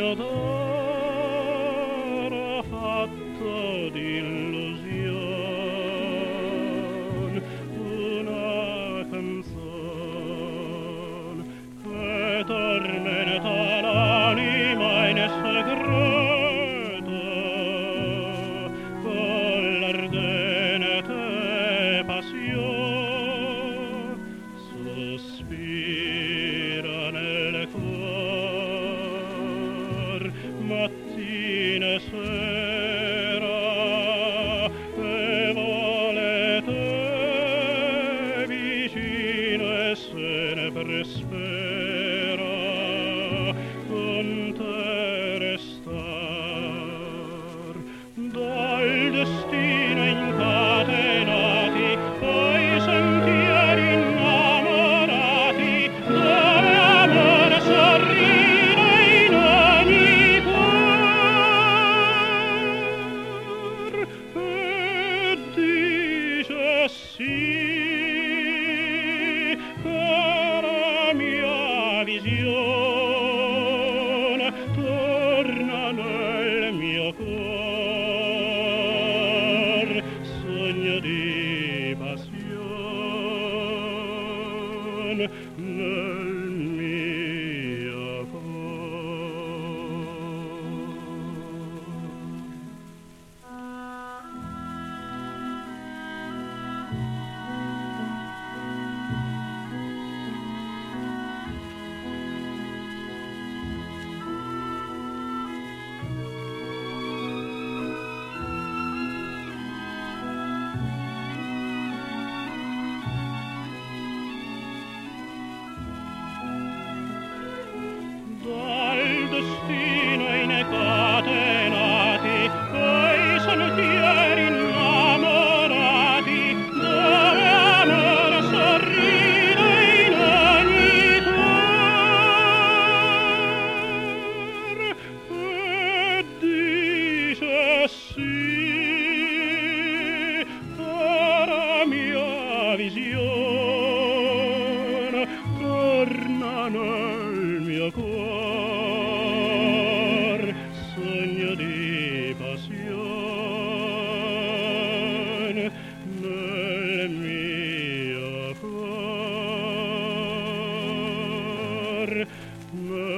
d'oro fatto d'illusion, una canzon che tormenta l'anima in segreto con l'ardente passion, sospira nel cor mattina e sera e vuole te vicino e sempre spera con te restar. Dal destino incatenati ai sentieri innamorati, dove amore sorride in ogni cor e dice sì, cara mia visione, torna nel mio cor, sogno di passione nel mio cor. Dal destino incatenati ai sentieri innamorati, dove amore sorride in ogni cor e dice sì, cara mia visione, torna nel mio cor, sogno di passione nel mio cor.